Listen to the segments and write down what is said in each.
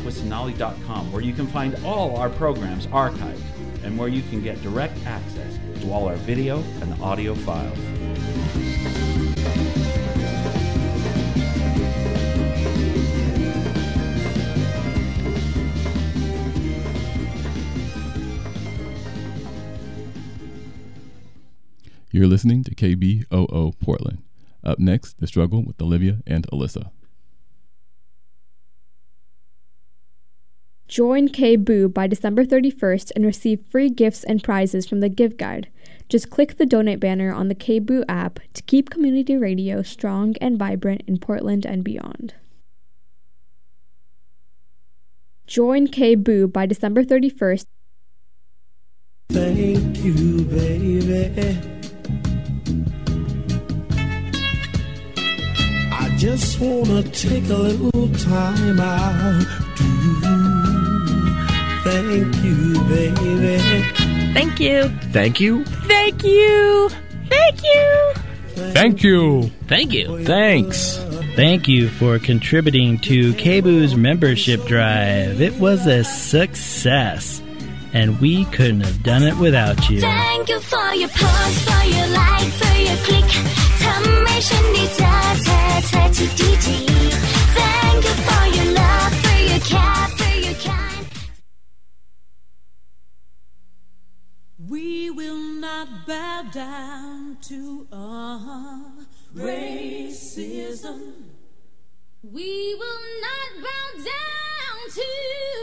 www.sonali.com, where you can find all our programs archived and where you can get direct access to all our video and audio files. You're listening to KBOO Portland. Up next, The Struggle with Olivia and Alyssa. Join KBOO by December 31st and receive free gifts and prizes from the Give Guide. Just click the donate banner on the KBOO app to keep community radio strong and vibrant in Portland and beyond. Join KBOO by December 31st. Thank you, baby. I just wanna take a little time out to thank you, baby. Thank you. Thank you. Thank you. Thank you. Thank you. Thank you. Thanks. Thank you for contributing to KBOO's membership drive. It was a success, and we couldn't have done it without you. Thank you for your post, for your like, for your click. ทำให้ฉันได้เจอเธอที่ดีๆ Thank you for your love, for your care, for your kind. We will not bow down to racism. We will not bow down to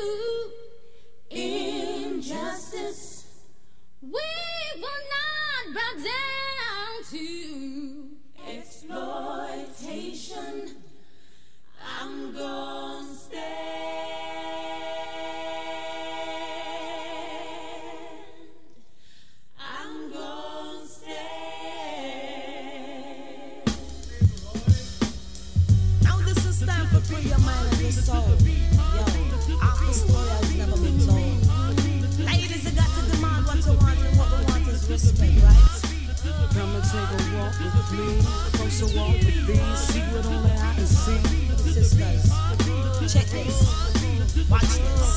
injustice. We will not bow down to exploitation. I'm gonna stand. I'm gonna stand. Now this is time for free your mind and your soul. Yo, our story has never been told. Ladies, you got to demand what you want, and what we want is respect, right? Come and take a walk with me, closer walk with these, see what only I can see. Sisters, check this, watch this.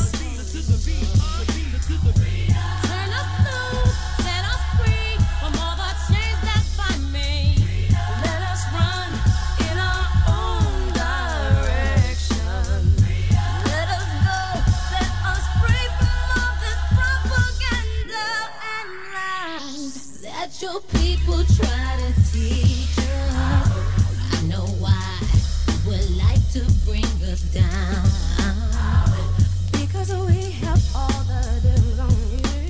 turn us loose, set us free from all the chains that bind me. Let us run in our own direction. Let us go, set us free from all this propaganda and lies that your people try to teach us. I know why you would like to bring us down, Because we have all the deals on you.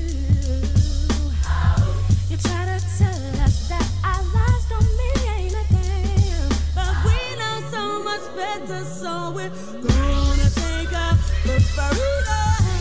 You try to tell us that our lives don't mean anything, but we know so much better, so we're gonna take up the freedom.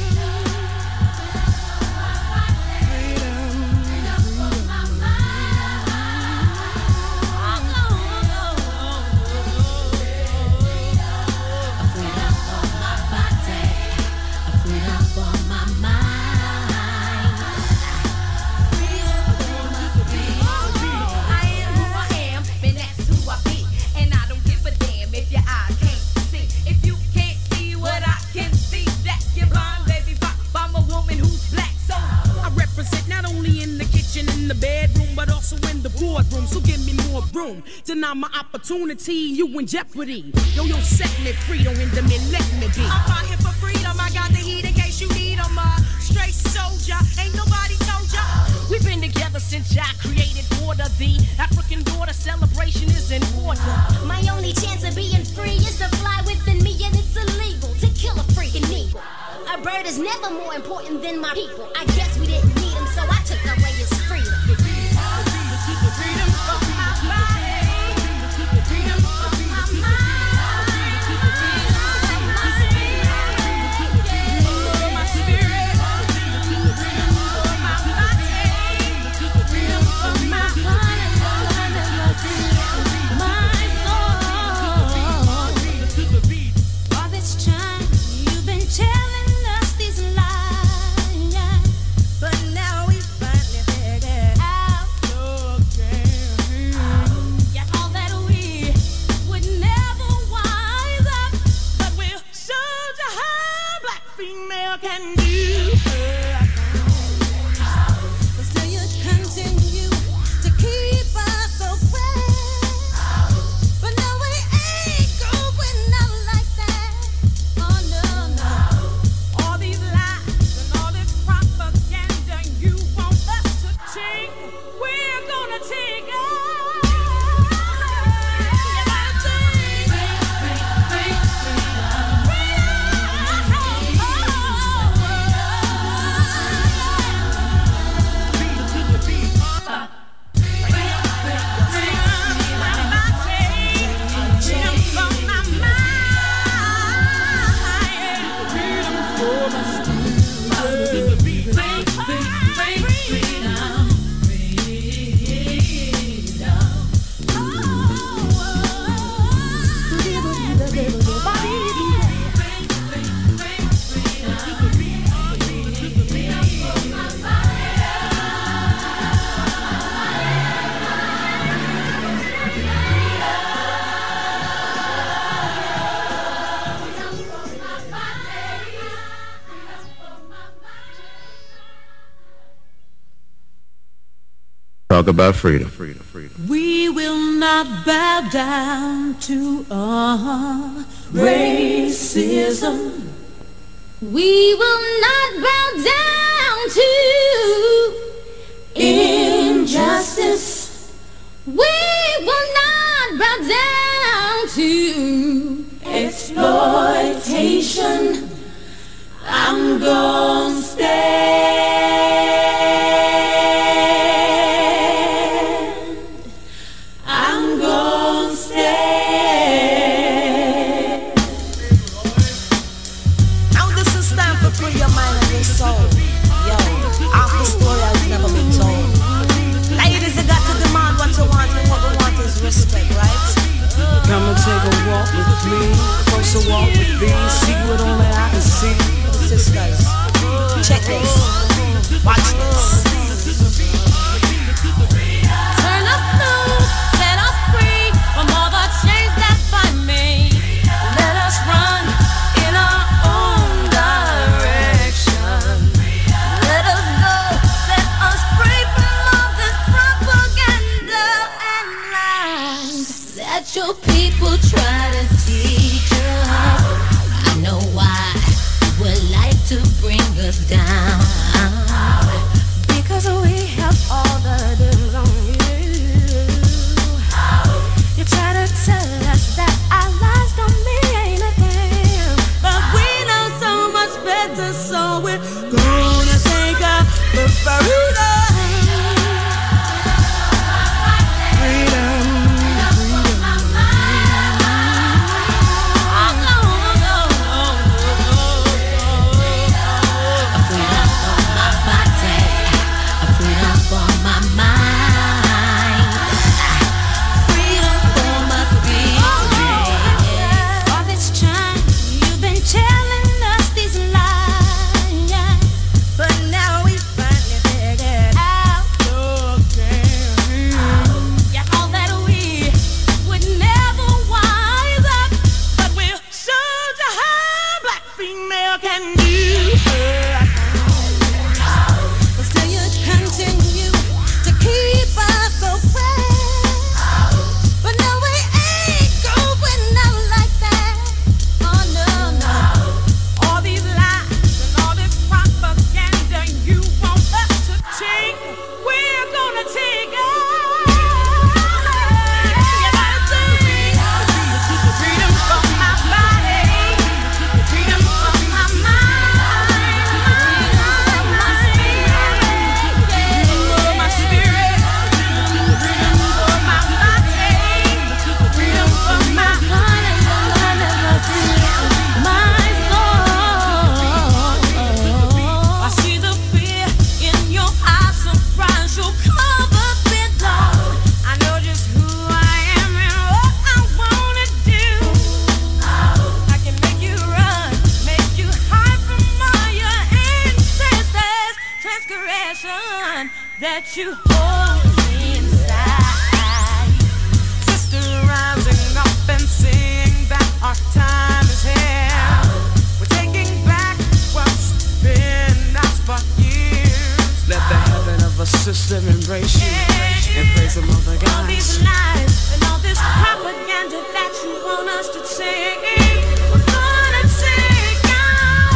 Deny my opportunity, you in jeopardy. Yo, set me free, don't hinder me, let me be. I'm fighting for freedom, I got the heat in case you need 'em. Straight soldier, ain't nobody told ya. We've been together since I created order. The African daughter celebration is in order. my only chance of being free is to fly within me, and it's illegal to kill a freaking eagle. A bird is never more important than my people. I guess we didn't need him, so I took away his freedom. Freedom from my body. Freedom from my mind. Freedom from my spirit. For my spirit. Freedom for my body. Freedom for my heart and my soul. All this time you've been telling us these lies, but now we finally female can do. But still you continue to keep us oppressed. But no, we ain't going out like that. Oh no, no. All these lies and all this propaganda you want us to take, we're gonna take it. Talk about freedom. We will not bow down to racism. We will not bow down to Injustice. We will not bow down to Exploitation. I'm gonna stand. I'm gonna stand. Now this is time for free your mind and your soul. Yo, half the story has never been told. Ladies, you got to demand what you want, and what we want is respect, right? Come and take a walk with me, closer walk with me, see what only I can see. Sisters, check this, watch this. turn us loose, set us free from all the chains that bind me. Let us run in our own direction. Let us go, set us free from all this propaganda and lies that your people try to teach us. I know why you would like to bring us down, Because we have all the dibs on you. You try to tell us that our lives don't mean anything, but we know so much better, so we're gonna take up the freedom. All this time you've been telling us these lies, but now we finally figured out your game. Yeah, all that we would never wise up, but we'll show you how black female can do. But still you continue to keep us oppressed. But no, we ain't going out like that. Oh no, no. All these lies and all this propaganda you want us to take, we're gonna take it. You gotta say, freedom from my body, freedom from my mind, my spirit, freedom for my body, freedom for my heart and my soul. I see the fear in your eyes, surprise you covered with love. I know just who I am and what I wanna do. I can make you run, make you hide from all your ancestors' transgression that you hold inside. Sister rising up and sing that our time is here. We're taking back just let me embrace you and pray some other guys. All these lies and all this propaganda that you want us to take, we're gonna take out.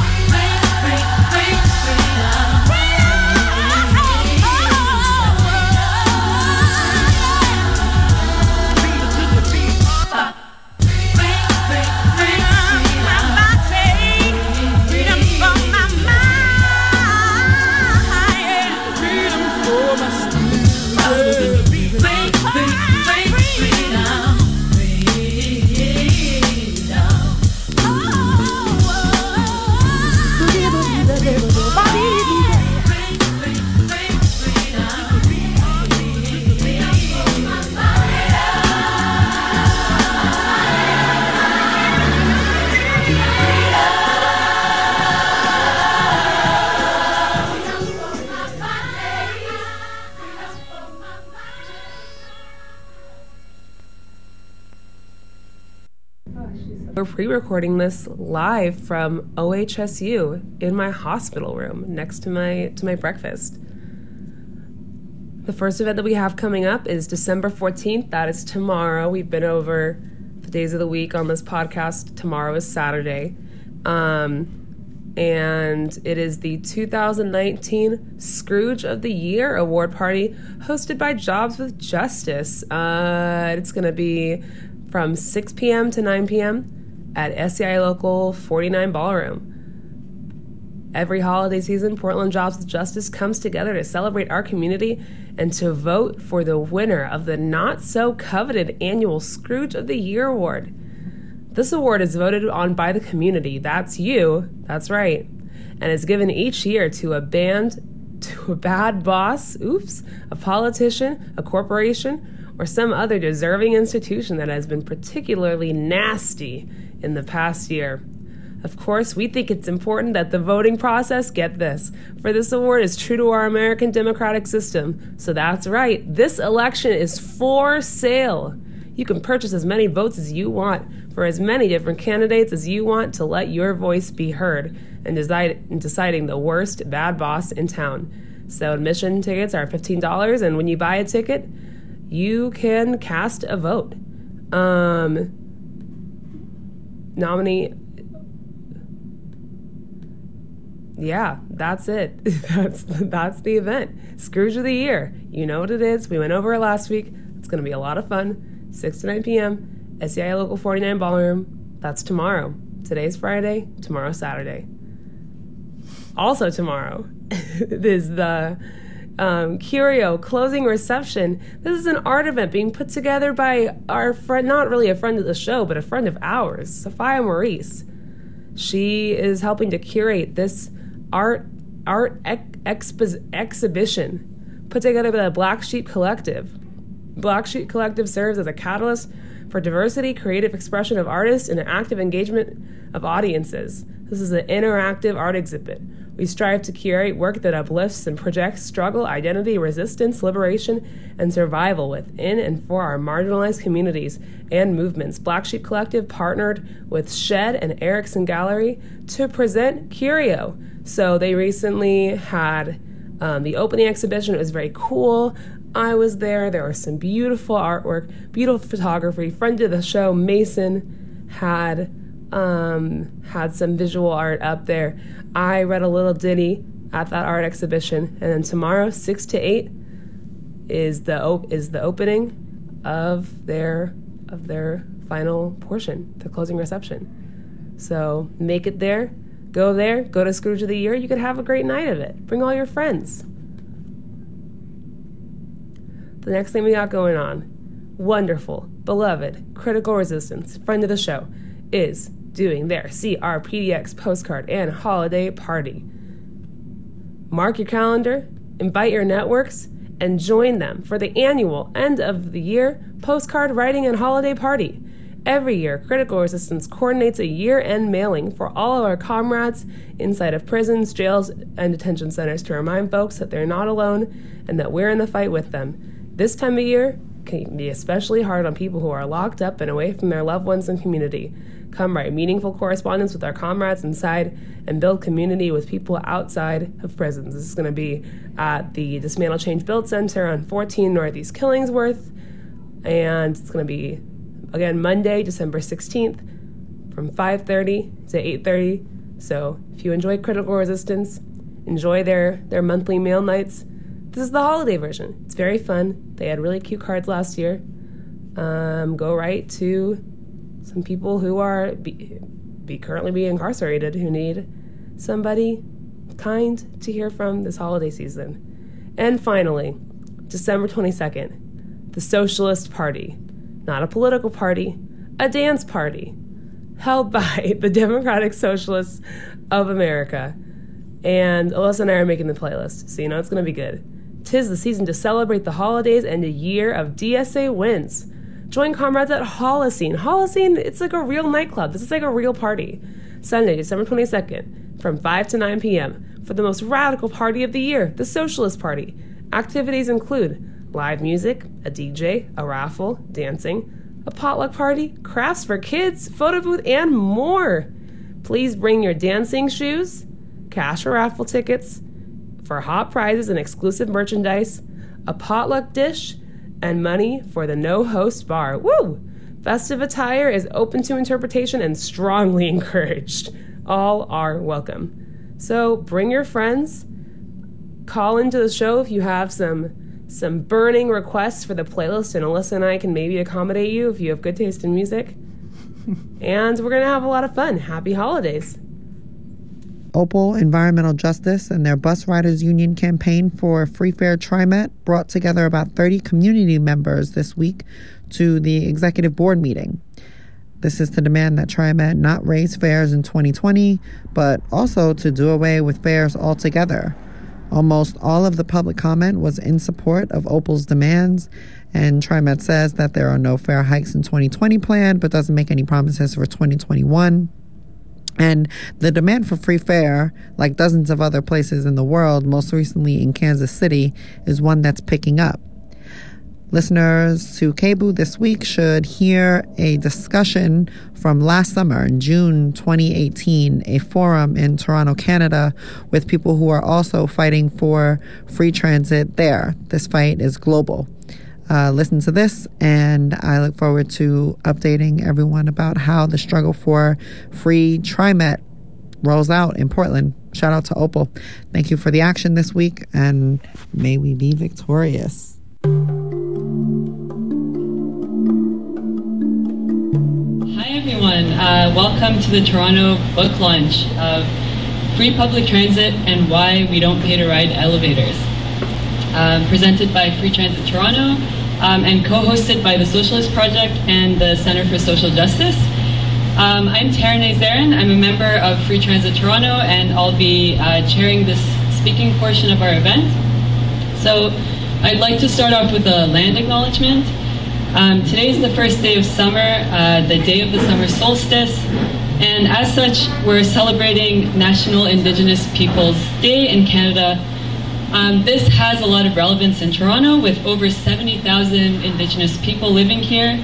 We're pre-recording this live from OHSU in my hospital room next to my breakfast. The first event that we have coming up is December 14th. That is tomorrow. We've been over the days of the week on this podcast. Tomorrow is Saturday. And it is the 2019 Scrooge of the Year Award Party hosted by Jobs with Justice. It's going to be from 6 p.m. to 9 p.m. at SCI Local 49 Ballroom. Every holiday season, Portland Jobs with Justice comes together to celebrate our community and to vote for the winner of the not-so-coveted annual Scrooge of the Year Award. This award is voted on by the community. That's you. That's right. And is given each year to a bad boss, a politician, a corporation, or some other deserving institution that has been particularly nasty in the past year. Of course, we think it's important that the voting process, get this, for this award is true to our American democratic system. So that's right, this election is for sale. You can purchase as many votes as you want for as many different candidates as you want to let your voice be heard in deciding the worst bad boss in town. So admission tickets are $15, and when you buy a ticket, you can cast a vote. Nominee. Yeah, that's it. That's the event. Scrooge of the Year. You know what it is. We went over it last week. It's going to be a lot of fun. 6 to 9 p.m. SCI Local 49 Ballroom. That's tomorrow. Today's Friday. Tomorrow's Saturday. Also tomorrow is the Curio closing reception. This is an art event being put together by our friend, not really a friend of the show, but a friend of ours, Sophia Maurice. She is helping to curate this art exhibition put together by the Black Sheep Collective. Black Sheep Collective serves as a catalyst for diversity, creative expression of artists, and an active engagement of audiences. This is an interactive art exhibit. We strive to curate work that uplifts and projects struggle, identity, resistance, liberation, and survival within and for our marginalized communities and movements. Black Sheep Collective partnered with Shed and Erickson Gallery to present Curio. So they recently had the opening exhibition. It was very cool. I was there. There was some beautiful artwork, beautiful photography. Friend of the show, Mason, had some visual art up there. I read a little ditty at that art exhibition, and then tomorrow, 6 to 8, is the opening of their final portion, the closing reception. So make it there, go to Scrooge of the Year. You could have a great night of it. Bring all your friends. The next thing we got going on, wonderful, beloved, Critical Resistance, friend of the show, is doing their CRPDX postcard and holiday party. Mark your calendar, invite your networks, and join them for the annual end of the year postcard writing and holiday party. Every year, Critical Resistance coordinates a year-end mailing for all of our comrades inside of prisons, jails, and detention centers to remind folks that they're not alone and that we're in the fight with them. This time of year can be especially hard on people who are locked up and away from their loved ones and community. Come write meaningful correspondence with our comrades inside and build community with people outside of prisons. This is going to be at the Dismantle Change Build Center on 14 Northeast Killingsworth. And it's going to be, again, Monday, December 16th from 5:30 to 8:30. So if you enjoy Critical Resistance, enjoy their monthly mail nights, this is the holiday version. It's very fun. They had really cute cards last year. Go right to some people who are currently being incarcerated, who need somebody kind to hear from this holiday season. And finally, December 22nd, the Socialist Party. Not a political party, a dance party held by the Democratic Socialists of America. And Alyssa and I are making the playlist, so you know it's going to be good. 'Tis the season to celebrate the holidays and a year of DSA wins. Join comrades at Holocene. Holocene, it's like a real nightclub. This is like a real party. Sunday, December 22nd, from 5 to 9 p.m. for the most radical party of the year, the Socialist Party. Activities include live music, a DJ, a raffle, dancing, a potluck party, crafts for kids, photo booth, and more. Please bring your dancing shoes, cash or raffle tickets for hot prizes and exclusive merchandise, a potluck dish, and money for the no-host bar. Woo! Festive attire is open to interpretation and strongly encouraged. All are welcome. So bring your friends. Call into the show if you have some burning requests for the playlist, and Alyssa and I can maybe accommodate you if you have good taste in music. And we're going to have a lot of fun. Happy holidays. Opal Environmental Justice and their Bus Riders Union campaign for Free Fare TriMet brought together about 30 community members this week to the executive board meeting. This is to demand that TriMet not raise fares in 2020, but also to do away with fares altogether. Almost all of the public comment was in support of Opal's demands, and TriMet says that there are no fare hikes in 2020 planned, but doesn't make any promises for 2021. And the demand for free fare, like dozens of other places in the world, most recently in Kansas City, is one that's picking up. Listeners to KBOO this week should hear a discussion from last summer, in June 2018, a forum in Toronto, Canada, with people who are also fighting for free transit there. This fight is global. Listen to this, and I look forward to updating everyone about how the struggle for free TriMet rolls out in Portland. Shout out to Opal. Thank you for the action this week, and may we be victorious. Hi everyone, welcome to the Toronto book launch of Free Public Transit and Why We Don't Pay to Ride Elevators. Presented by Free Transit Toronto and co-hosted by the Socialist Project and the Center for Social Justice. I'm Tara Nazarin. I'm a member of Free Transit Toronto, and I'll be chairing this speaking portion of our event. So I'd like to start off with a land acknowledgement. Today is the first day of summer, the day of the summer solstice, and as such, we're celebrating National Indigenous Peoples Day in Canada. This has a lot of relevance in Toronto, with over 70,000 Indigenous people living here.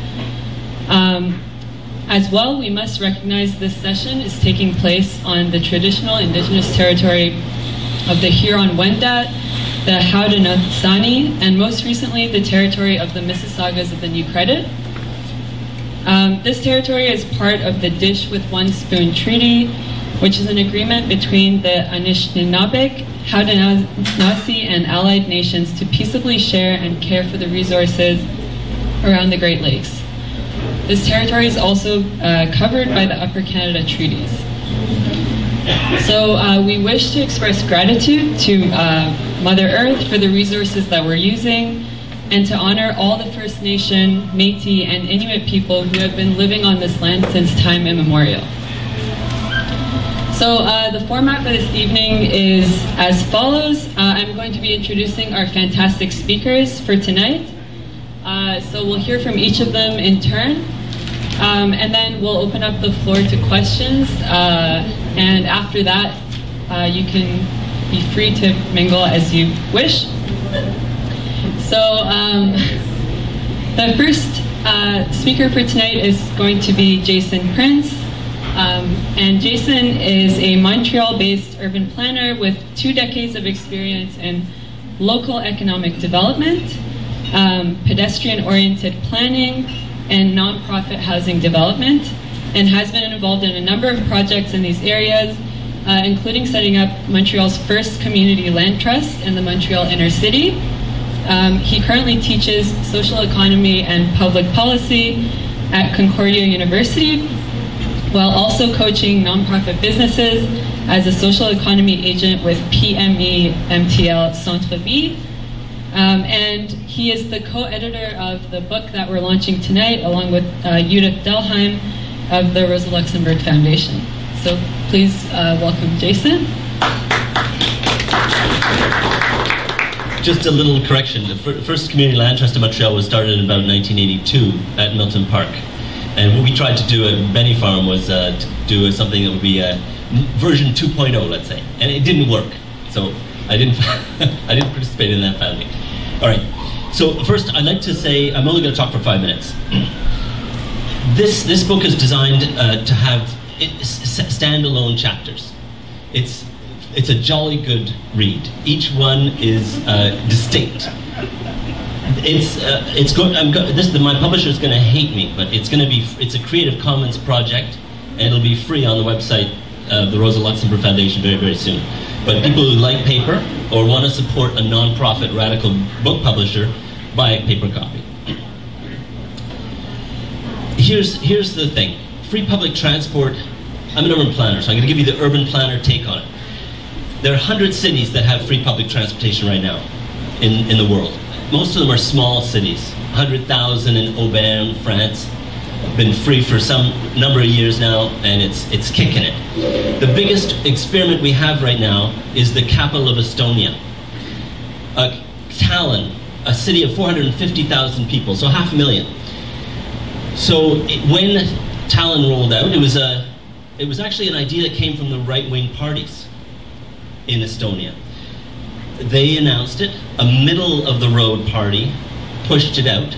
As well, we must recognize this session is taking place on the traditional Indigenous territory of the Huron-Wendat, the Haudenosaunee, and most recently the territory of the Mississaugas of the New Credit. This territory is part of the Dish with One Spoon Treaty, which is an agreement between the Anishinaabe, Haudenosaunee, and allied nations to peaceably share and care for the resources around the Great Lakes. This territory is also covered by the Upper Canada Treaties. So we wish to express gratitude to Mother Earth for the resources that we're using, and to honor all the First Nation, Métis, and Inuit people who have been living on this land since time immemorial. So the format for this evening is as follows. I'm going to be introducing our fantastic speakers for tonight. So we'll hear from each of them in turn. And then we'll open up the floor to questions. And after that, you can be free to mingle as you wish. So the first speaker for tonight is going to be Jason Prince. And Jason is a Montreal-based urban planner with 2 decades of experience in local economic development, pedestrian-oriented planning, and nonprofit housing development, and has been involved in a number of projects in these areas, including setting up Montreal's first community land trust in the Montreal inner city. He currently teaches social economy and public policy at Concordia University, while also coaching nonprofit businesses as a social economy agent with PME MTL Centre-Ville. And he is the co-editor of the book that we're launching tonight, along with Judith Delheim of the Rosa Luxemburg Foundation. So please welcome Jason. Just a little correction. The first community land trust in Montreal was started in about 1982 at Milton Park. And what we tried to do at Benny Farm was to do something that would be version 2.0, let's say. And it didn't work. So I didn't participate in that founding. All right. So first, I'd like to say, I'm only going to talk for 5 minutes. This book is designed to have standalone chapters. It's a jolly good read. Each one is distinct. My publisher is going to hate me, but it's a Creative Commons project, and it'll be free on the website of the Rosa Luxemburg Foundation very, very soon. But people who like paper or want to support a non-profit radical book publisher, buy a paper copy. Here's the thing. Free public transport. I'm an urban planner, so I'm going to give you the urban planner take on it. There are 100 cities that have free public transportation right now in the world. Most of them are small cities. 100,000 in Auvergne, France. Been free for some number of years now, and it's kicking it. The biggest experiment we have right now is the capital of Estonia. Tallinn, a city of 450,000 people, so 500,000. So when Tallinn rolled out, it was actually an idea that came from the right-wing parties in Estonia. They announced it, a middle-of-the-road party pushed it out,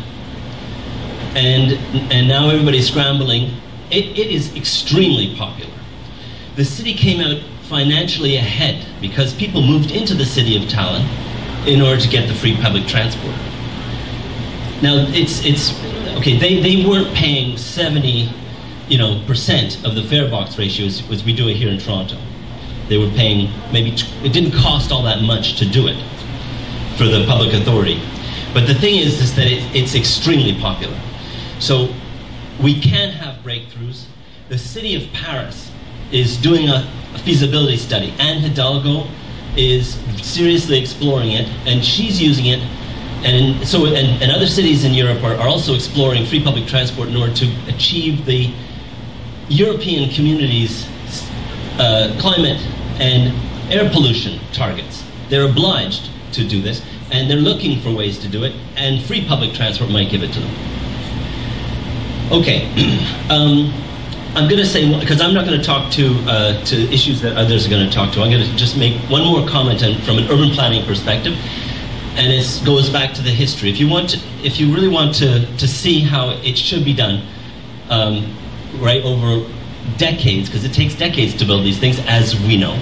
and now everybody's scrambling. It is extremely popular. The city came out financially ahead because people moved into the city of Tallinn in order to get the free public transport. Now, it's okay, they weren't paying 70% of the fare box ratio as we do it here in Toronto. They were paying it didn't cost all that much to do it for the public authority. But the thing is that it's extremely popular. So we can have breakthroughs. The city of Paris is doing a feasibility study. Anne Hidalgo is seriously exploring it, and she's using it. And other cities in Europe are also exploring free public transport in order to achieve the European community's climate and air pollution targets. They're obliged to do this, and they're looking for ways to do it, and free public transport might give it to them. Okay, I'm going to say, because I'm not going to talk to issues that others are going to talk to, I'm going to just make one more comment from an urban planning perspective, and it goes back to the history. If you really want to see how it should be done, right over decades, because it takes decades to build these things, as we know.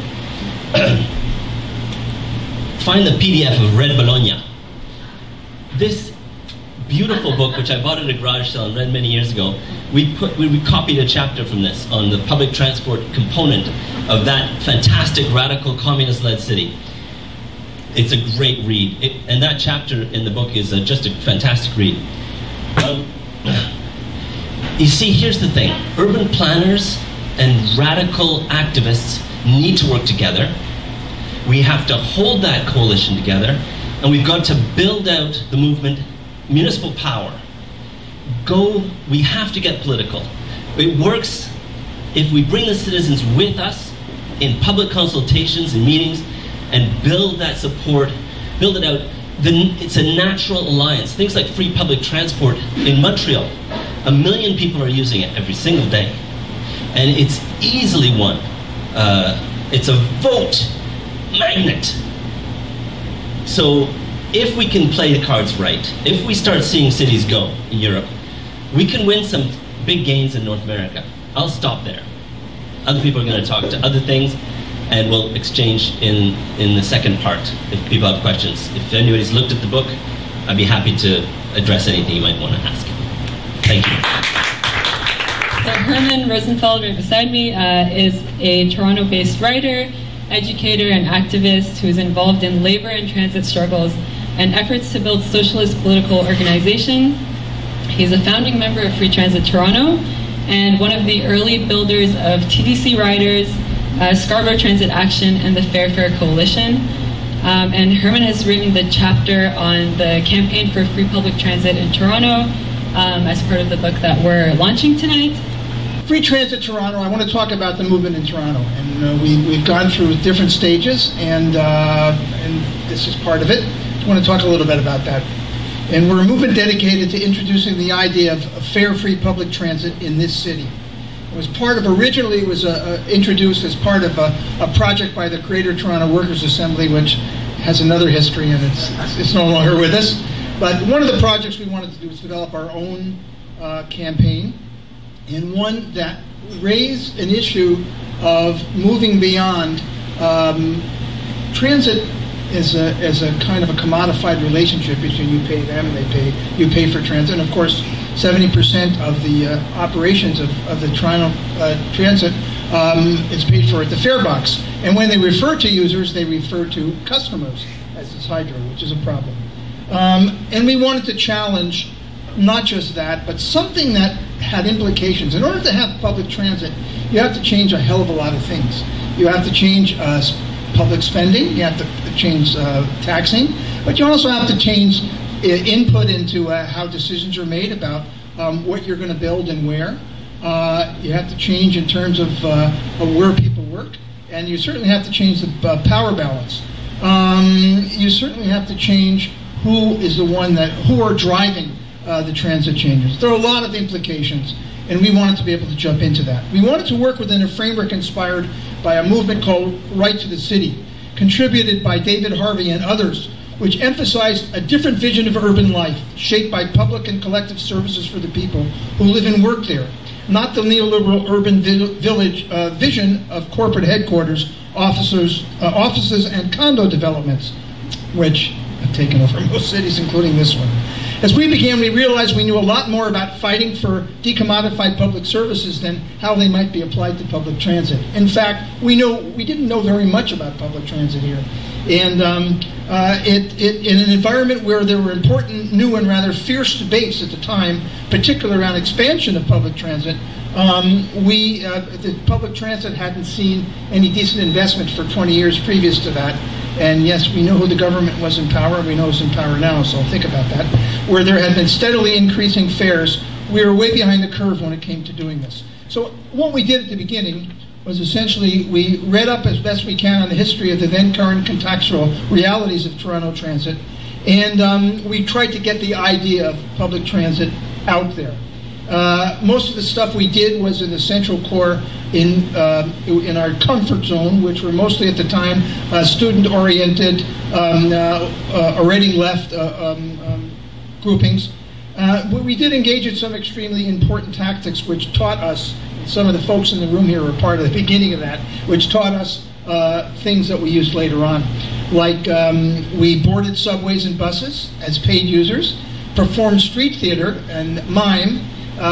Find the PDF of Red Bologna. This beautiful book, which I bought at a garage sale and read many years ago, we copied a chapter from this on the public transport component of that fantastic radical communist-led city. It's a great read, and that chapter in the book is just a fantastic read. You see, here's the thing. Urban planners and radical activists need to work together. We have to hold that coalition together, and we've got to build out the movement, municipal power. We have to get political. It works if we bring the citizens with us in public consultations and meetings and build that support, build it out. Then it's a natural alliance. Things like free public transport in Montreal. 1 million people are using it every single day. And it's easily won. It's a vote magnet. So if we can play the cards right, if we start seeing cities go in Europe, we can win some big gains in North America. I'll stop there. Other people are going to talk to other things, and we'll exchange in the second part if people have questions. If anybody's looked at the book, I'd be happy to address anything you might want to ask. Thank you. So Herman Rosenfeld, right beside me, is a Toronto-based writer, educator, and activist who is involved in labor and transit struggles and efforts to build socialist political organization. He's a founding member of Free Transit Toronto and one of the early builders of TDC Riders, Scarborough Transit Action, and the Fair Fare Coalition. And Herman has written the chapter on the campaign for free public transit in Toronto as part of the book that we're launching tonight. Free Transit Toronto, I want to talk about the movement in Toronto. And we've gone through different stages, and this is part of it. I want to talk a little bit about that. And we're a movement dedicated to introducing the idea of fair, free public transit in this city. It was part of, originally it was introduced as part of a project by the Greater Toronto Workers' Assembly, which has another history, and it's no longer with us. But one of the projects we wanted to do was develop our own campaign, and one that raised an issue of moving beyond transit as a kind of a commodified relationship between you pay them and you pay for transit. And of course, 70% of the operations of the Toronto Transit is paid for at the fare box. And when they refer to users, they refer to customers, as is Hydro, which is a problem. And we wanted to challenge not just that, but something that had implications. In order to have public transit, you have to change a hell of a lot of things. You have to change public spending, you have to change taxing, but you also have to change input into how decisions are made about what you're going to build and where. You have to change in terms of where people work, and you certainly have to change the power balance. You certainly have to change who are driving the transit changes. There are a lot of implications, and we wanted to be able to jump into that. We wanted to work within a framework inspired by a movement called Right to the City, contributed by David Harvey and others, which emphasized a different vision of urban life, shaped by public and collective services for the people who live and work there, not the neoliberal urban village vision of corporate headquarters, offices and condo developments, which have taken over most cities, including this one. As we began, we realized we knew a lot more about fighting for decommodified public services than how they might be applied to public transit. In fact, we didn't know very much about public transit here. And in an environment where there were important, new, and rather fierce debates at the time, particularly around expansion of public transit, the public transit hadn't seen any decent investment for 20 years previous to that. And yes, we know who the government was in power, we know who's in power now, so think about that. Where there had been steadily increasing fares, we were way behind the curve when it came to doing this. So what we did at the beginning was essentially we read up as best we can on the history of the then current contextual realities of Toronto Transit, and we tried to get the idea of public transit out there. Most of the stuff we did was in the central core in our comfort zone, which were mostly at the time student-oriented, already left groupings. But we did engage in some extremely important tactics which taught us, some of the folks in the room here were part of the beginning of that, which taught us things that we used later on. Like we boarded subways and buses as paid users, performed street theater and mime.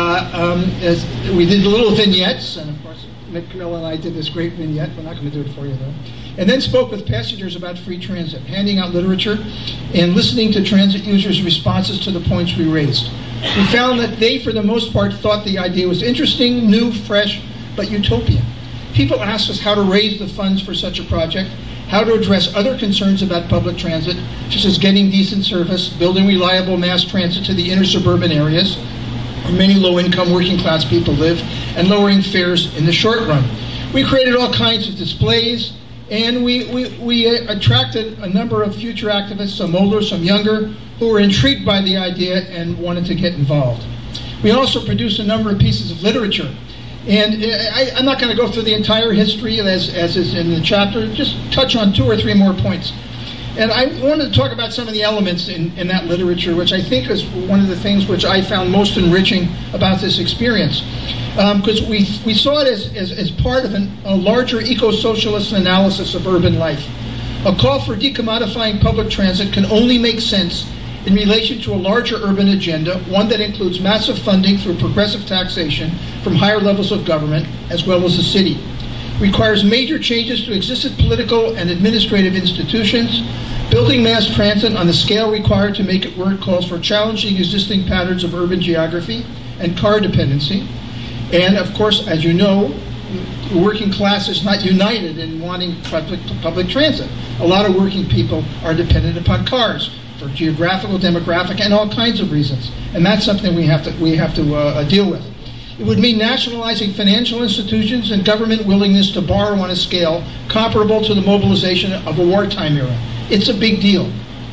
As we did little vignettes, and of course Mick Carell and I did this great vignette. We're not going to do it for you though. And then spoke with passengers about free transit, handing out literature and listening to transit users' responses to the points we raised. We found that they, for the most part, thought the idea was interesting, new, fresh, but utopian. People asked us how to raise the funds for such a project, how to address other concerns about public transit, such as getting decent service, building reliable mass transit to the inner suburban areas, where many low-income working-class people live, and lowering fares in the short run. We created all kinds of displays, and we attracted a number of future activists, some older, some younger, who were intrigued by the idea and wanted to get involved. We also produced a number of pieces of literature. And I'm not going to go through the entire history as is in the chapter, just touch on 2 or 3 more points. And I wanted to talk about some of the elements in that literature, which I think is one of the things which I found most enriching about this experience. Because we saw it as part of a larger eco-socialist analysis of urban life. A call for decommodifying public transit can only make sense in relation to a larger urban agenda, one that includes massive funding through progressive taxation from higher levels of government, as well as the city. Requires major changes to existing political and administrative institutions. Building mass transit on the scale required to make it work calls for challenging existing patterns of urban geography and car dependency. And of course, as you know, the working class is not united in wanting public transit. A lot of working people are dependent upon cars for geographical, demographic, and all kinds of reasons. And that's something we have to deal with. It would mean nationalizing financial institutions and government willingness to borrow on a scale comparable to the mobilization of a wartime era. It's a big deal.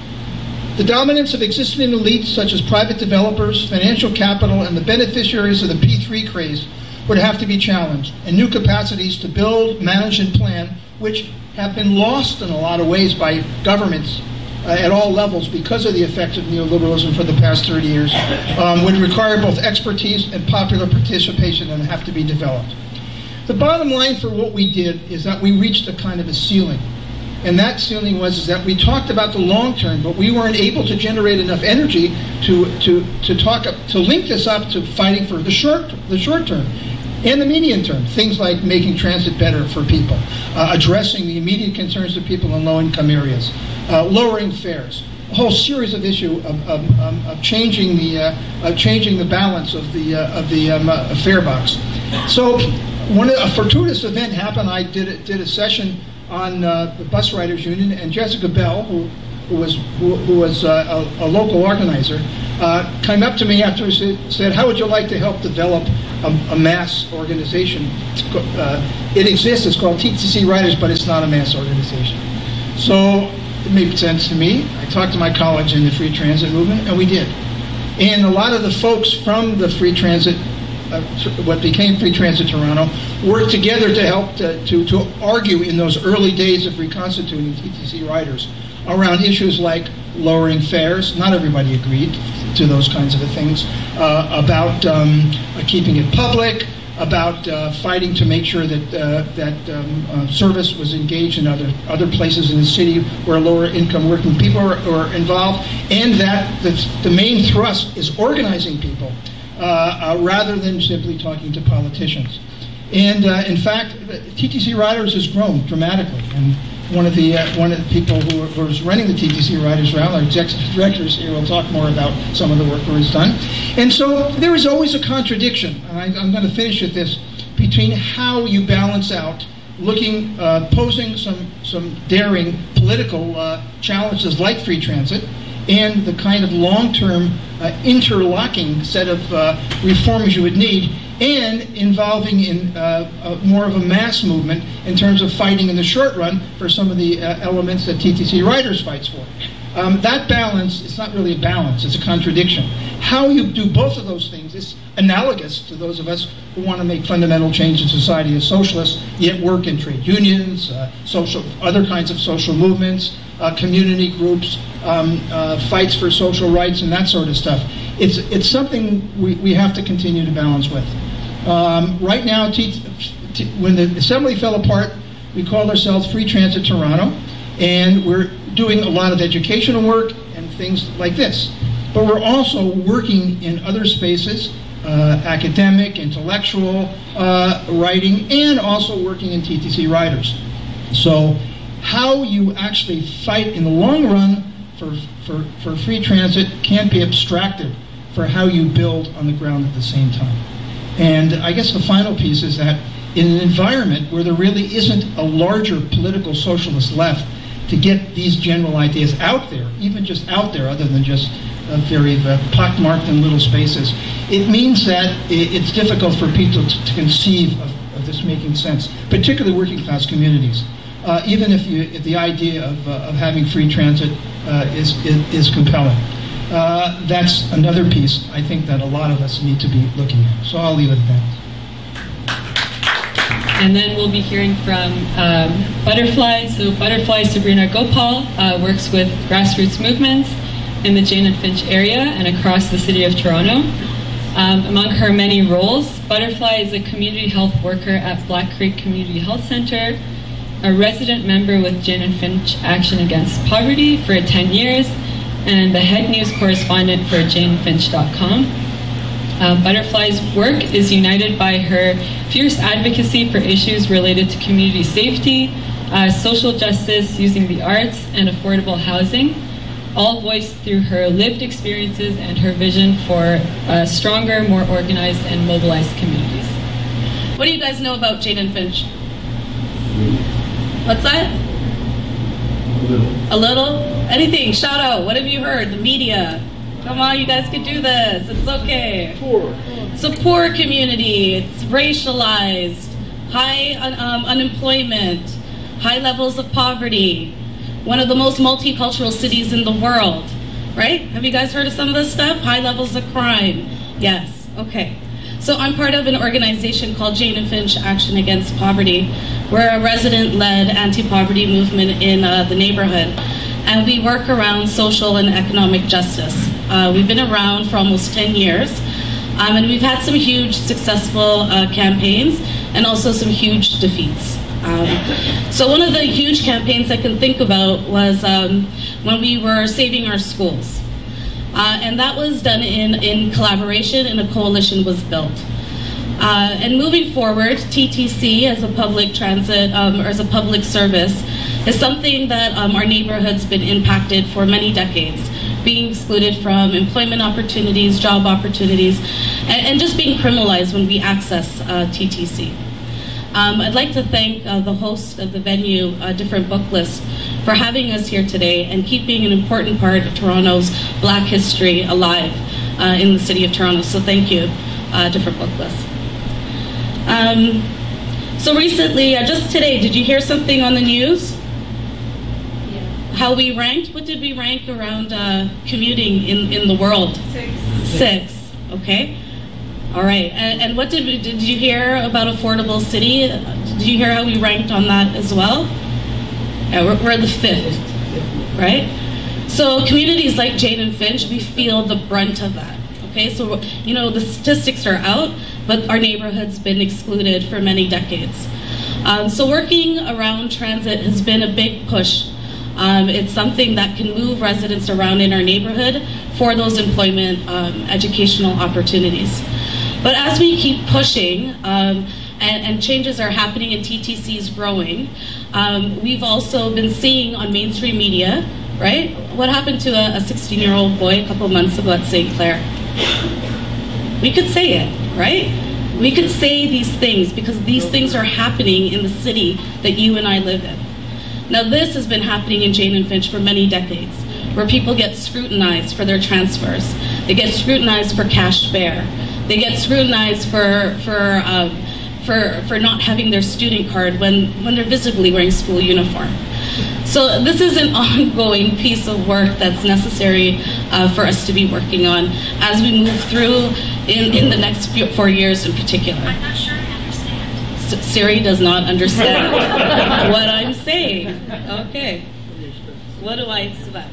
The dominance of existing elites such as private developers, financial capital, and the beneficiaries of the P3 craze would have to be challenged, and new capacities to build, manage, and plan, which have been lost in a lot of ways by governments at all levels because of the effects of neoliberalism for the past 30 years, would require both expertise and popular participation and have to be developed. The bottom line for what we did is that we reached a kind of a ceiling. And that ceiling was that we talked about the long term, but we weren't able to generate enough energy to link this up to fighting for the short term and the medium term. Things like making transit better for people, addressing the immediate concerns of people in low-income areas, lowering fares, a whole series of issues of changing the balance of the fare box. So, a fortuitous event happened. I did a session on the Bus Riders Union, and Jessica Bell, who was a local organizer, came up to me after and said, "How would you like to help develop a mass organization?" It exists. It's called TTC Riders, but it's not a mass organization. So it made sense to me. I talked to my colleagues in the free transit movement, and we did. And a lot of the folks from the free transit, what became Free Transit Toronto, worked together to help to argue in those early days of reconstituting TTC Riders around issues like lowering fares. Not everybody agreed to those kinds of things. About keeping it public, about fighting to make sure that service was engaged in other places in the city where lower income working people are involved, and that the main thrust is organizing people rather than simply talking to politicians. And in fact, TTC Riders has grown dramatically. And one of the people who was running the TTC Riders around, our executive directors here, will talk more about some of the work that was done. And so there is always a contradiction, and I'm going to finish with this, between how you balance out posing some daring political challenges like free transit, and the kind of long-term interlocking set of reforms you would need, and involving in more of a mass movement in terms of fighting in the short run for some of the elements that TTC Riders fights for. That balance, it's not really a balance, it's a contradiction. How you do both of those things is analogous to those of us who want to make fundamental change in society as socialists, yet work in trade unions, other kinds of social movements, community groups, fights for social rights, and that sort of stuff. It's something we have to continue to balance with. Right now, when the assembly fell apart, we called ourselves Free Transit Toronto, and we're doing a lot of educational work and things like this. But we're also working in other spaces, academic, intellectual, writing, and also working in TTC Riders. So how you actually fight in the long run for free transit can't be abstracted for how you build on the ground at the same time. And I guess the final piece is that in an environment where there really isn't a larger political socialist left to get these general ideas out there, even just out there, other than just very pockmarked in little spaces, it means that it's difficult for people to conceive of this making sense, particularly working class communities. Even if the idea of having free transit is compelling. That's another piece I think that a lot of us need to be looking at. So I'll leave it at that. And then we'll be hearing from Butterfly. So Butterfly Sabrina Gopal works with grassroots movements in the Jane and Finch area and across the city of Toronto. Among her many roles, Butterfly is a community health worker at Black Creek Community Health Center, a resident member with Jane and Finch Action Against Poverty for 10 years, and the head news correspondent for JaneFinch.com. Butterfly's work is united by her fierce advocacy for issues related to community safety, social justice using the arts, and affordable housing, all voiced through her lived experiences and her vision for stronger, more organized, and mobilized communities. What do you guys know about Jane and Finch? What's that? A little? Anything? Shout out. What have you heard? The media. Come on, you guys can do this. It's okay. Poor. It's a poor community. It's racialized. High unemployment. High levels of poverty. One of the most multicultural cities in the world. Right? Have you guys heard of some of this stuff? High levels of crime. Yes. Okay. So I'm part of an organization called Jane and Finch Action Against Poverty. We're a resident-led anti-poverty movement in the neighborhood. And we work around social and economic justice. We've been around for almost 10 years. And we've had some huge successful campaigns and also some huge defeats. So one of the huge campaigns I can think about was when we were saving our schools. And that was done in collaboration, and a coalition was built. And moving forward, TTC as a public transit, or as a public service, is something that our neighborhood's been impacted for many decades, being excluded from employment opportunities, job opportunities, and just being criminalized when we access TTC. I'd like to thank the host of the venue, Different Book List, for having us here today and keeping an important part of Toronto's Black history alive in the city of Toronto. So thank you, Different Book List. So recently, just today, did you hear something on the news? Yeah. How we ranked? What did we rank around commuting in the world? Six. Okay. All right. And what did you hear about Affordable City? Did you hear how we ranked on that as well? Yeah, we're the 5th, right? So communities like Jane and Finch, we feel the brunt of that. Okay, so the statistics are out, but our neighborhood's been excluded for many decades. So working around transit has been a big push. It's something that can move residents around in our neighborhood for those employment, educational opportunities. But as we keep pushing, and changes are happening and TTC is growing, we've also been seeing on mainstream media, right? What happened to a 16-year-old boy a couple months ago at St. Clair? We could say it, right? We could say these things because these things are happening in the city that you and I live in. Now this has been happening in Jane and Finch for many decades, where people get scrutinized for their transfers. They get scrutinized for cash fare. They get scrutinized for not having their student card when they're visibly wearing school uniform. So this is an ongoing piece of work that's necessary for us to be working on as we move through in the next 4 years in particular. I'm not sure I understand. Siri does not understand what I'm saying. Okay. What do I expect?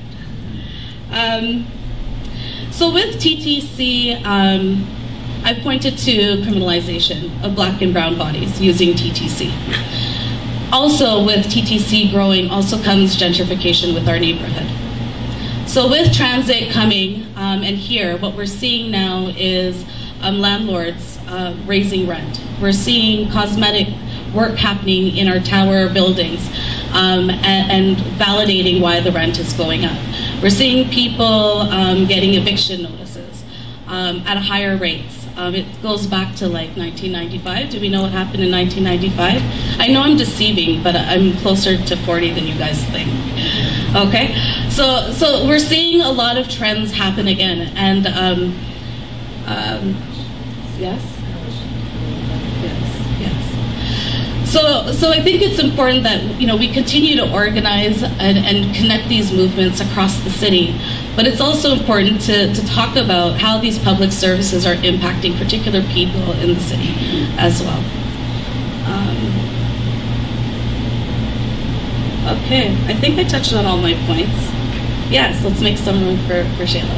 So with TTC, I've pointed to criminalization of Black and brown bodies using TTC. Also with TTC growing also comes gentrification with our neighborhood. So with transit coming and here, what we're seeing now is landlords raising rent. We're seeing cosmetic work happening in our tower buildings and validating why the rent is going up. We're seeing people getting eviction notices at higher rates. It goes back to like 1995. Do we know what happened in 1995? I know I'm deceiving, but I'm closer to 40 than you guys think. Okay, so we're seeing a lot of trends happen again, and yes. So I think it's important that we continue to organize and connect these movements across the city, but it's also important to talk about how these public services are impacting particular people in the city as well. Okay, I think I touched on all my points. Yes, let's make some room for Shayla.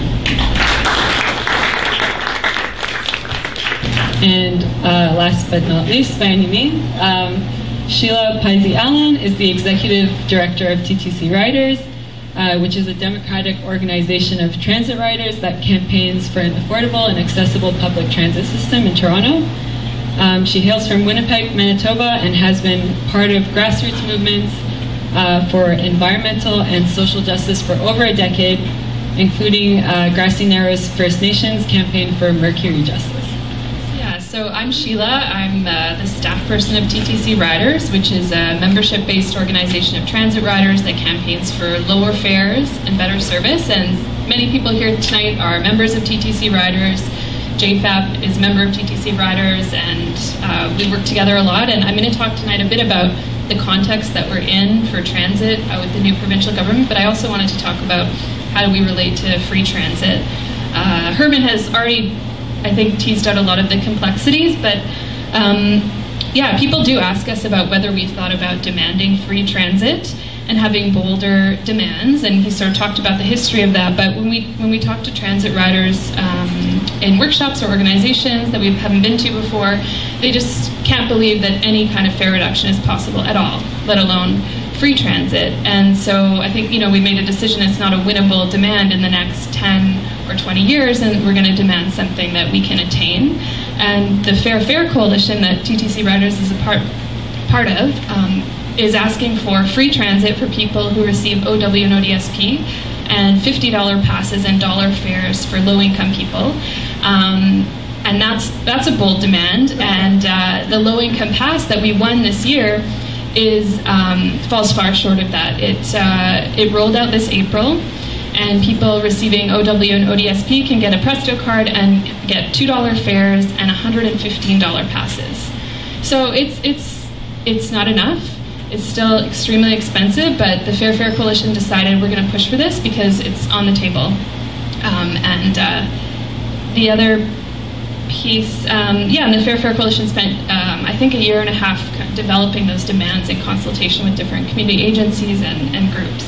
And last but not least, by any means, Sheila Pizy Allen is the Executive Director of TTC Riders, which is a democratic organization of transit riders that campaigns for an affordable and accessible public transit system in Toronto. She hails from Winnipeg, Manitoba, and has been part of grassroots movements for environmental and social justice for over a decade, including Grassy Narrows First Nations campaign for Mercury Justice. Yeah, so I'm Sheila. I'm the staff person of TTC Riders, which is a membership-based organization of transit riders that campaigns for lower fares and better service. And many people here tonight are members of TTC Riders. JFAP is a member of TTC Riders, and we work together a lot. And I'm going to talk tonight a bit about the context that we're in for transit with the new provincial government, but I also wanted to talk about how do we relate to free transit. Herman has already, I think, teased out a lot of the complexities, but yeah, people do ask us about whether we've thought about demanding free transit and having bolder demands, and he sort of talked about the history of that. But when we talk to transit riders in workshops or organizations that we haven't been to before, they just can't believe that any kind of fare reduction is possible at all, let alone free transit. And so I think, you know, we made a decision it's not a winnable demand in the next 10 or 20 years, and we're going to demand something that we can attain. And the Fair Fare Coalition that TTC Riders is a part of is asking for free transit for people who receive OW and ODSP, and $50 passes and dollar fares for low-income people. And that's a bold demand. And the low-income pass that we won this year falls far short of that. It rolled out this April, and people receiving OW and ODSP can get a Presto card and get $2 fares and $115 passes. So it's not enough. It's still extremely expensive, but the Fair Fare Coalition decided we're going to push for this because it's on the table. And the other piece, and the Fair Fare Coalition spent, I think, a year and a half developing those demands in consultation with different community agencies and groups.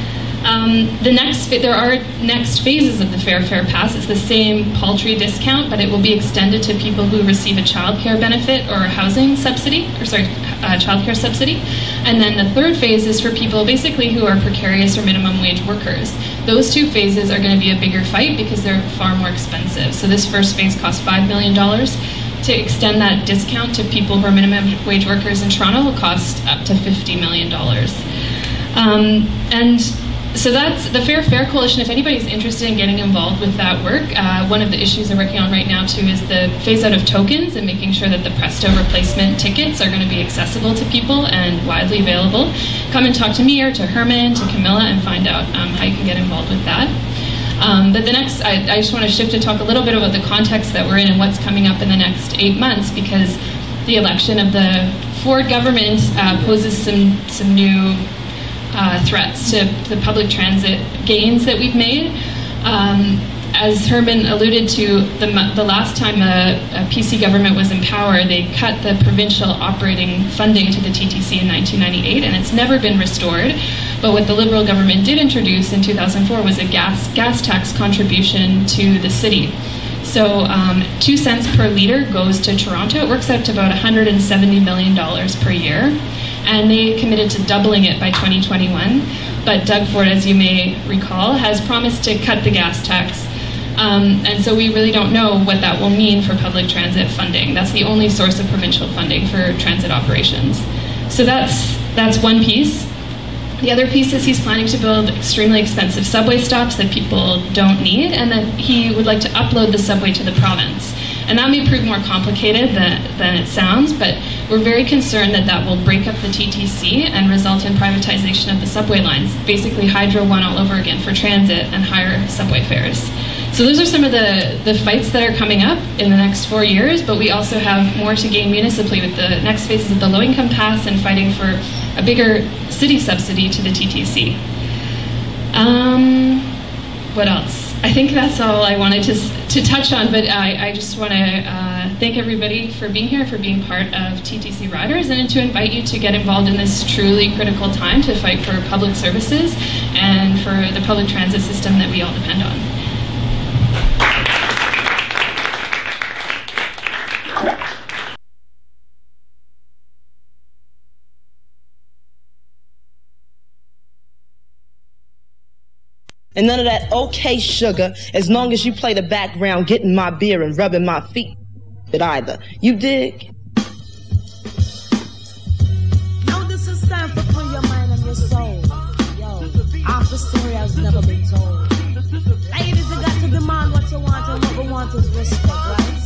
There are next phases of the Fair Fare Pass. It's the same paltry discount, but it will be extended to people who receive a childcare benefit or a housing subsidy, childcare subsidy. And then the third phase is for people basically who are precarious or minimum wage workers. Those two phases are going to be a bigger fight because they're far more expensive. So this first phase costs $5 million. To extend that discount to people who are minimum wage workers in Toronto will cost up to $50 million. And so that's the Fair Fare Coalition. If anybody's interested in getting involved with that work, one of the issues they're working on right now too is the phase out of tokens and making sure that the Presto replacement tickets are going to be accessible to people and widely available. Come and talk to me or to Herman, to Camilla, and find out how you can get involved with that. But the next, I just want to shift to talk a little bit about the context that we're in and what's coming up in the next 8 months, because the election of the Ford government poses some new threats to the public transit gains that we've made. As Herman alluded to, the last time a PC government was in power, they cut the provincial operating funding to the TTC in 1998, and it's never been restored. But what the Liberal government did introduce in 2004 was a gas tax contribution to the city. So 2 cents per liter goes to Toronto. It works out to about $170 million per year. And they committed to doubling it by 2021. But Doug Ford, as you may recall, has promised to cut the gas tax. And so we really don't know what that will mean for public transit funding. That's the only source of provincial funding for transit operations. So that's one piece. The other piece is he's planning to build extremely expensive subway stops that people don't need, and that he would like to upload the subway to the province. And that may prove more complicated than it sounds, but we're very concerned that that will break up the TTC and result in privatization of the subway lines, basically Hydro One all over again for transit and higher subway fares. So those are some of the fights that are coming up in the next 4 years, but we also have more to gain municipally with the next phases of the low-income pass and fighting for a bigger city subsidy to the TTC. What else? I think that's all I wanted to touch on, but I just want to thank everybody for being here, for being part of TTC Riders, and to invite you to get involved in this truly critical time to fight for public services and for the public transit system that we all depend on. And none of that okay sugar, as long as you play the background, getting my beer and rubbing my feet but either. You dig? Yo, this is time for free your mind and your soul. Yo, half the story has never been told. Ladies, you got to demand what you want, and what we want is respect, right?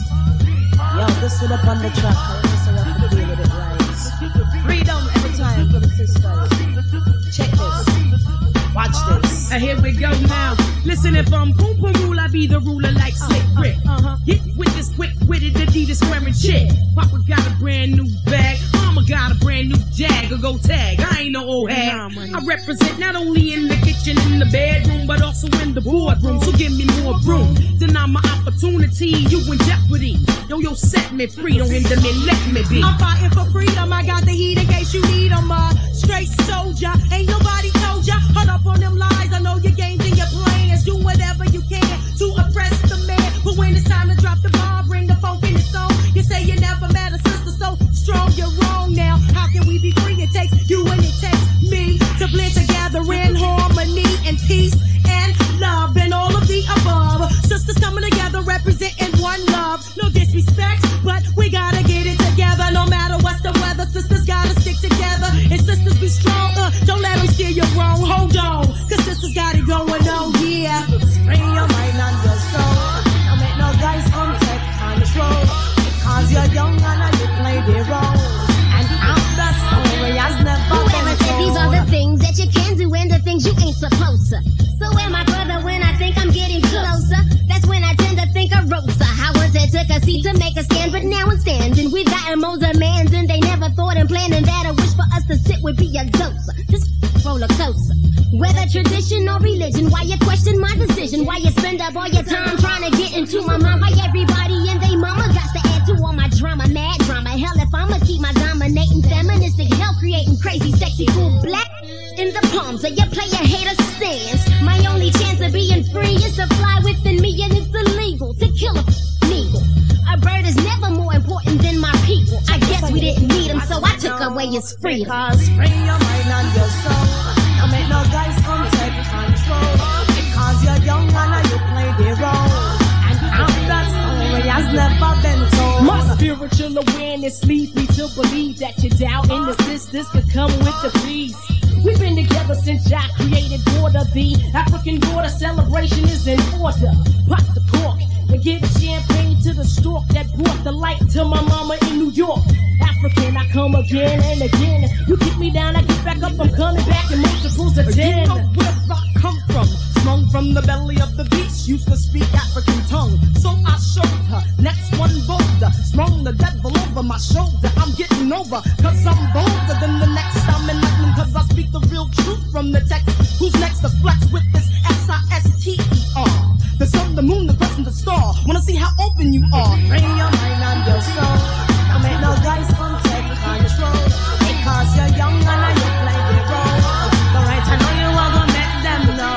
Yo, this is up on the track, so you have to deal with it right. Freedom every time for the sisters. Check this. Watch this. And here we go now. Listen, if I'm Boom rule, I be the ruler like Slick Rick. Get with this quick-witted Adidas wearing chick. Papa got a brand new bag. Mama got a brand new Jag or go tag. I ain't no old hag. I represent not only in the kitchen, in the bedroom, but also in the boardroom. So give me more room. Deny my opportunity, you in jeopardy. Yo, set me free. Don't hinder me, let me be. I'm fighting for freedom. I got the heat in case you need them. Straight soldier. Ain't nobody told ya. Hold up on them lies. I know your games and your plans. Do whatever you can to oppress the man. But when it's time to drop the ball, bring the funk in the song. You say you never met a sister so strong. You're wrong now. How can we be free? It takes you and it takes me to blend together in harmony and peace and love and all of the above. Sisters coming together representing one love. No disrespect, but we gotta get it together. No matter what's the weather, sisters gotta stick together. And sisters be strong, don't let them steer you wrong. Hold on, cause sisters got it going on, yeah. Free your mind and your soul. Don't make no guys come take control. Because you're young and you play the role. And I'm the story has never been told. These are the things that you can do and the things you ain't supposed to. So am my brother when I think I'm getting closer. That's when I tend to think of Rosa. How was it took a seat to make a stand, but now I'm standing. We've gotten more demands and they never thought in planning that a wish for us to sit would be a doser. Just roller coaster. Whether tradition or religion, why you question my decision? Why you spend up all your time trying to get into my mind? Why everybody and they mama got to add to all my drama, mad drama. Hell, if I'ma keep my dominating feministic hell, creating crazy, sexy, cool black in the palms of your player hater stance. My only chance of being free is to fly within me, and it's illegal to kill a eagle. A bird is never more important than my people. I guess we didn't need him, so I took away his freedom. Because free your mind and your soul. Don't make no guys come take control. Because you're young and you play the role. And that story has never been told. My spiritual awareness leads me to believe that your doubt and the sisters could come with the peace. We've been together since Jah created order. The African daughter celebration is in order. Pop the cork and give champagne to the stork that brought the light to my mama in New York. African, I come again and again. You kick me down, I get back up. I'm coming back in multiples of 10. You know where I come from. Sprung from the belly of the beast. Used to speak African tongue, so I showed her. Next one bolder, sprung the devil over my shoulder. I'm getting over, cause I'm bolder than the next. I'm enlightening cause I speak the real truth from the text. Who's next to flex with this S-I-S-T-E-R? The sun, the moon, the crescent, the star. Wanna see how open you are. Bring your mind and your soul. Don't make no guys come take control. Because you're young and you play the role. But right, I know you are gonna let them know.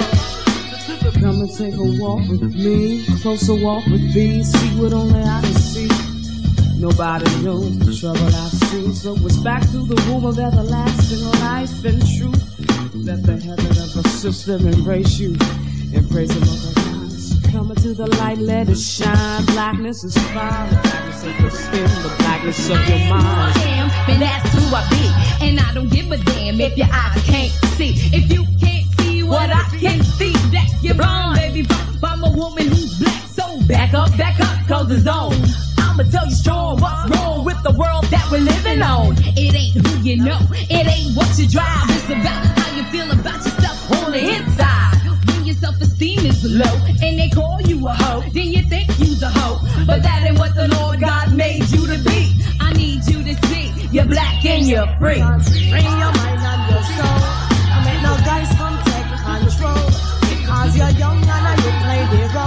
Come and take a walk with me. Closer walk with thee. See what only I can see. Nobody knows the trouble I've seen. So it's back to the womb of everlasting life and truth. Let the heaven of a system embrace you. Embrace the mother gods. Coming to the light, let it shine. Blackness is fire. The blackness of your skin, the blackness of your mind. I am, and that's who I be. And I don't give a damn if your eyes can't see. If you can't see what I can see, that you're blind, baby. I'm a woman who's black. So back up, cause it's on. I'ma tell you strong what's wrong with the world that we're living on. It ain't who you know, it ain't what you drive. It's about how you feel about yourself on the inside. When your self-esteem is low and they call you a hoe, then you think you's a hoe. But that ain't what the Lord God made you to be. I need you to see you're black and you're free. Bring your mind and your soul. Don't make no guys come take control. Because you're young and you play the role.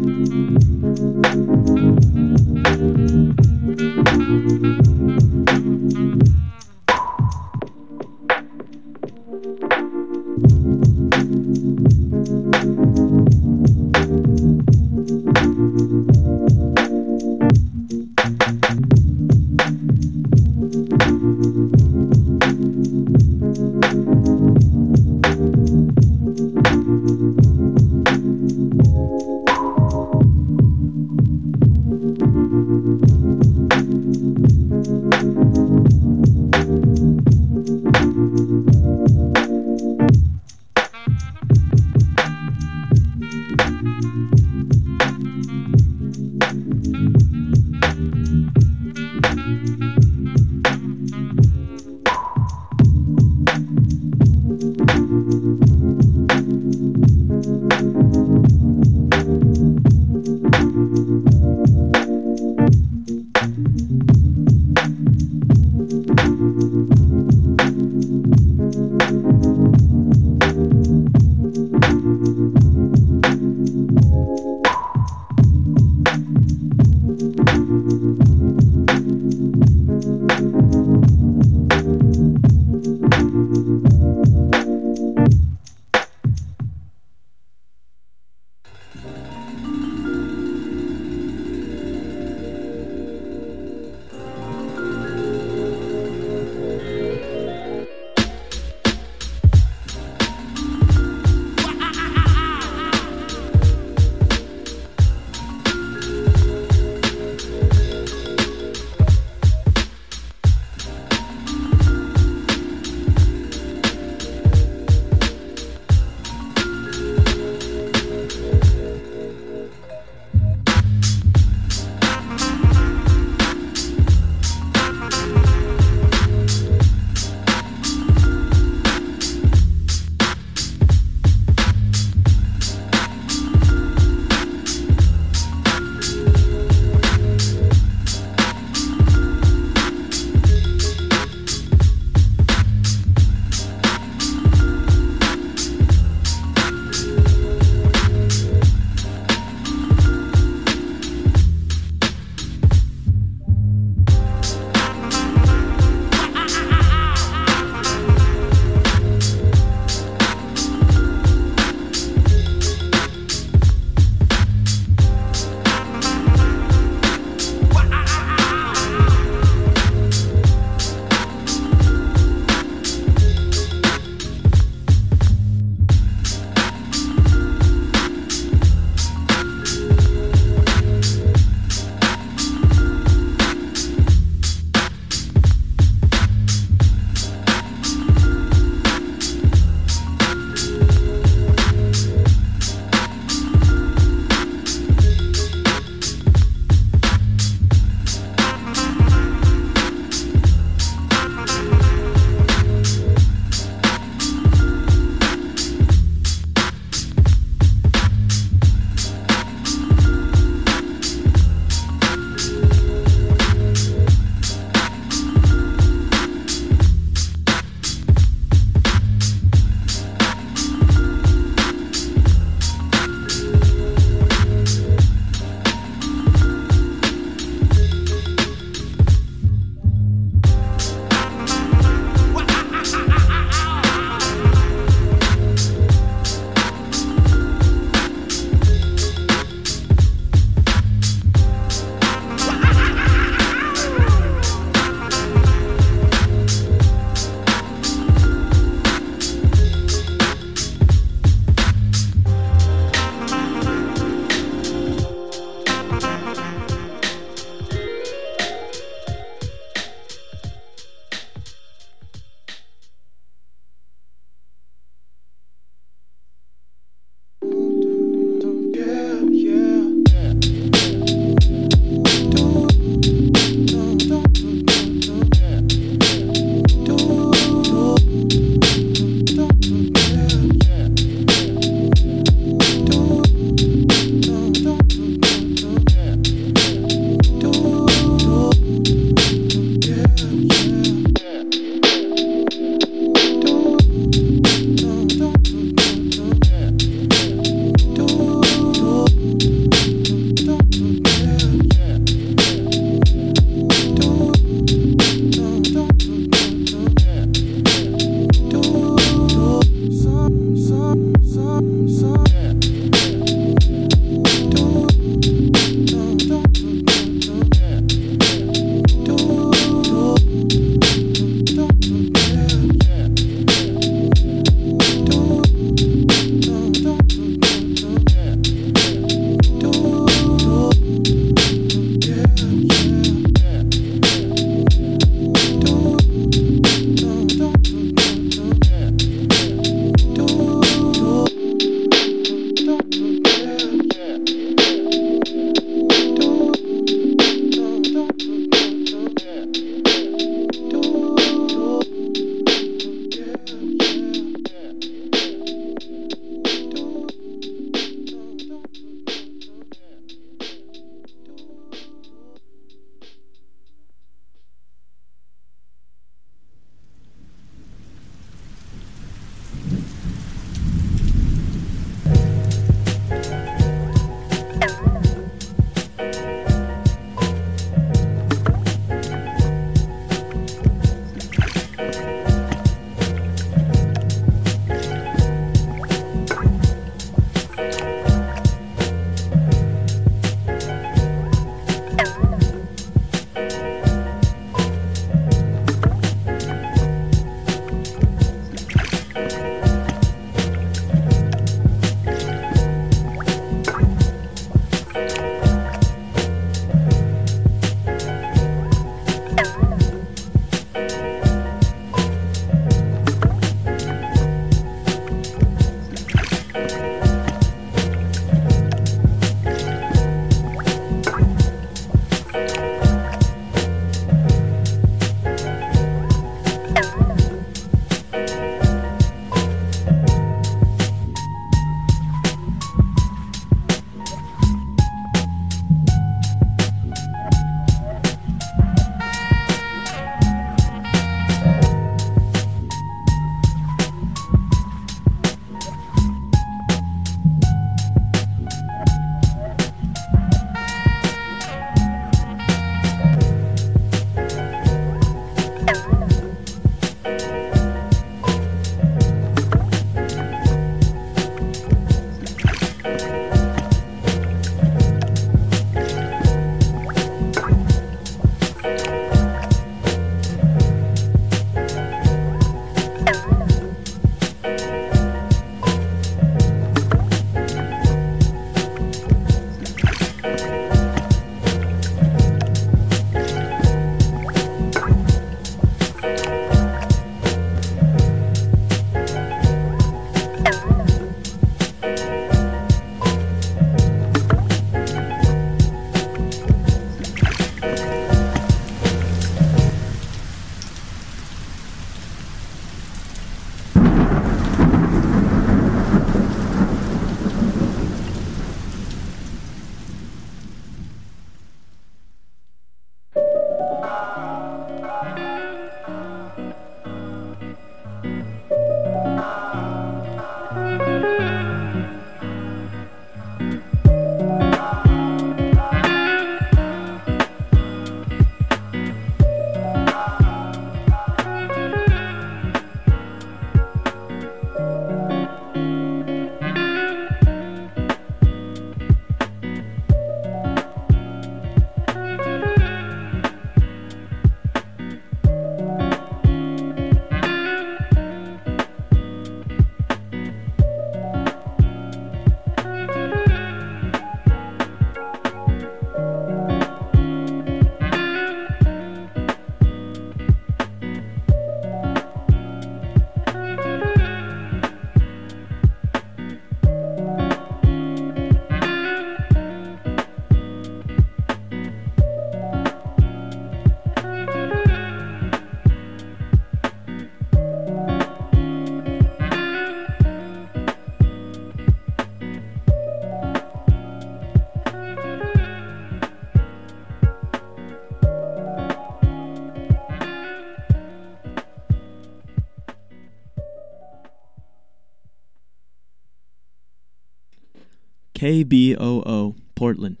KBOO, Portland.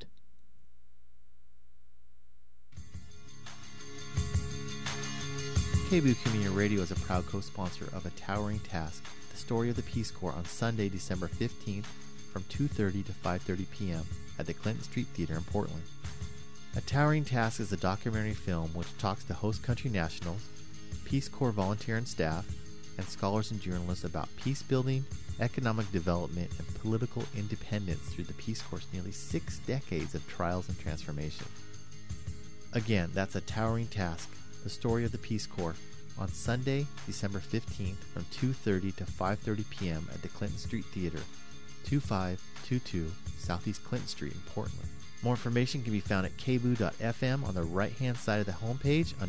KBOO Community Radio is a proud co-sponsor of A Towering Task, the story of the Peace Corps, on Sunday, December 15th from 2:30 to 5:30 p.m. at the Clinton Street Theater in Portland. A Towering Task is a documentary film which talks to host country nationals, Peace Corps volunteer and staff, and scholars and journalists about peace building, economic development, and political independence through the Peace Corps' nearly 6 decades of trials and transformation. Again, that's A Towering Task, the story of the Peace Corps, on Sunday, December 15th from 2:30 to 5:30 p.m. at the Clinton Street Theater, 2522 Southeast Clinton Street in Portland. More information can be found at kboo.fm on the right-hand side of the homepage under